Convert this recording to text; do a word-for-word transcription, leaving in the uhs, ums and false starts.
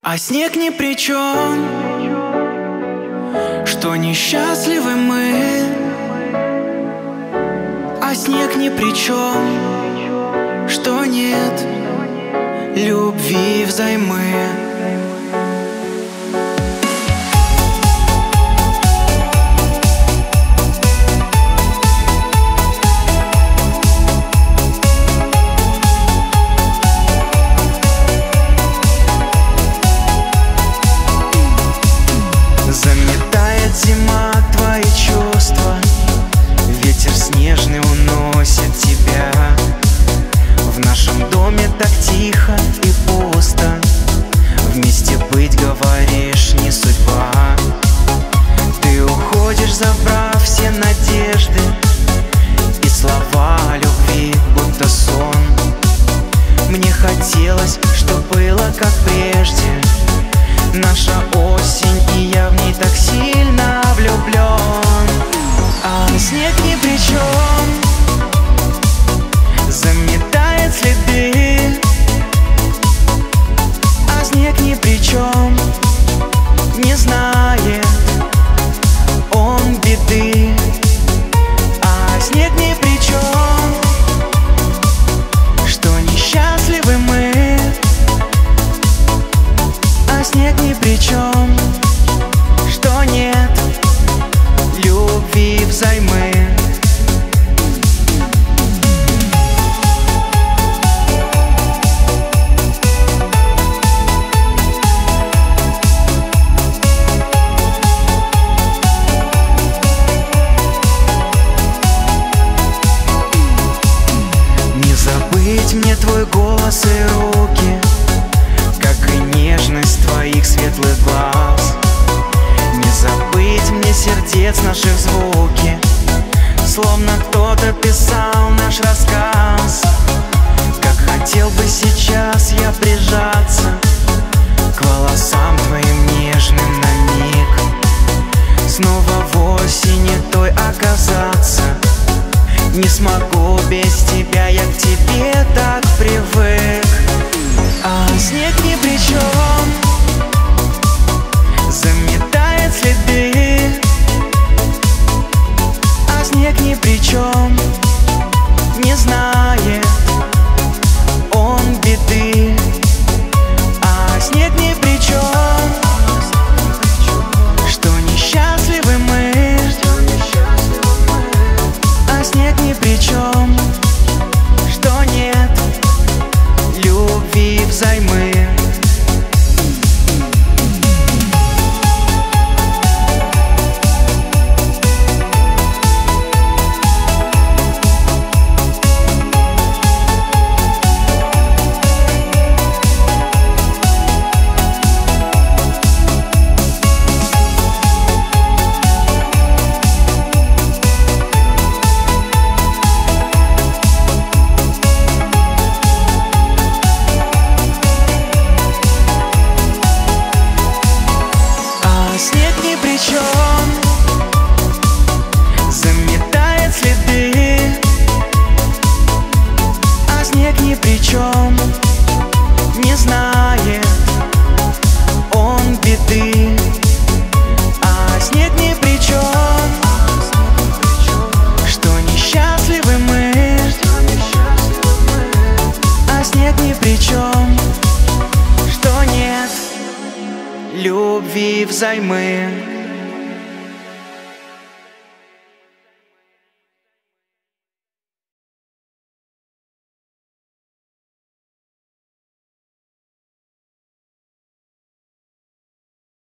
А снег ни при чем, что несчастливы мы. А снег ни при чем, что нет любви взаймы. Зима, твои чувства, ветер снежный уносит тебя. В нашем доме так тихо и пусто, вместе быть, говоришь, не судьба. Ты уходишь, забрав все надежды и слова любви, будто сон. Мне хотелось, чтоб было как прежде, наша осень, и я в ней так сильно влюблен. А снег ни при чем, заметает следы. А снег ни при чем, не знает он беды. А снег ни при чем, что несчастливы мы. А снег ни при чем, что нет любви взаймы. Не забыть мне твой голос и руки, как и нежность твоих светлых глаз. Не забыть мне сердец наших звуки, словно кто-то писал наш рассказ. Как хотел бы сейчас я прижаться к волосам твоим нежным на миг, снова в осени той оказаться. Не смогу без тебя, я к тебе так привык. А снег ни при чем, заметает следы. А снег ни при чем, не знает он беды. А снег ни при чем, что несчастливы мы. А снег ни при чем, что нет любви взаймы. Снег ни при чем, заметает следы. А снег ни при чем, не знает он беды. А снег ни при чем, что несчастливы мы. А снег ни при чем, что нет любви взаймы.